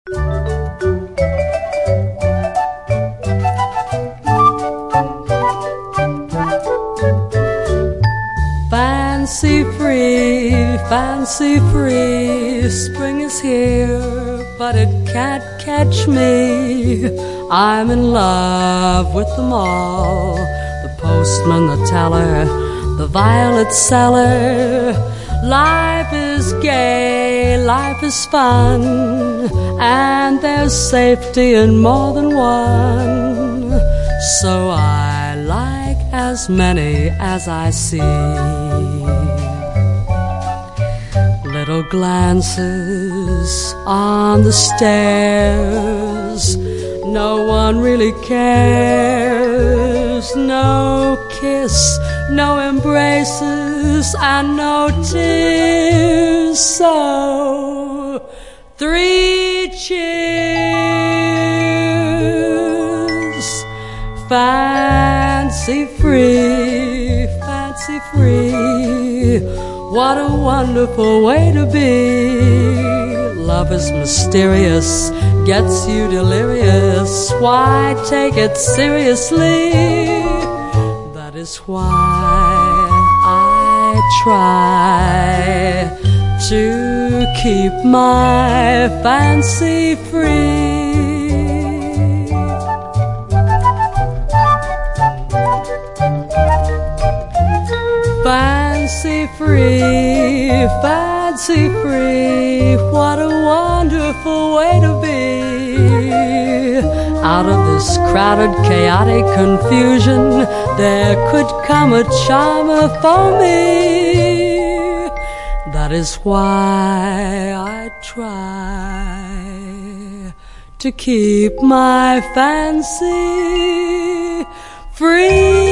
Fancy free, spring is here, but it can't catch me. I'm in love with them all, the postman, the teller, the violet seller. Life is gay, life is fun, and there's safety in more than one. So I like as many as I see. Little glances on the stairs, no one really cares. No kiss, no embraces, and no tears. So 3 cheers. Fancy free, fancy free. What a wonderful way to be. Love is mysterious, gets you delirious. Why take it seriously? That is why I try to keep my fancy free. Fancy free, fancy free. What a wonderful way to be. Out of this crowded, chaotic confusion, there could come a charmer for me. That is why I try to keep my fancy free.